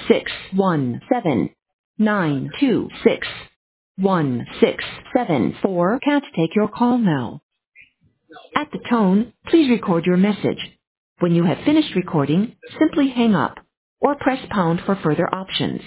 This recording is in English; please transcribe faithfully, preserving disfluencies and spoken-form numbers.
six one seven nine two six one six seven four can't take your call now. At the tone, please record your message. When you have finished recording, simply hang up or press pound for further options.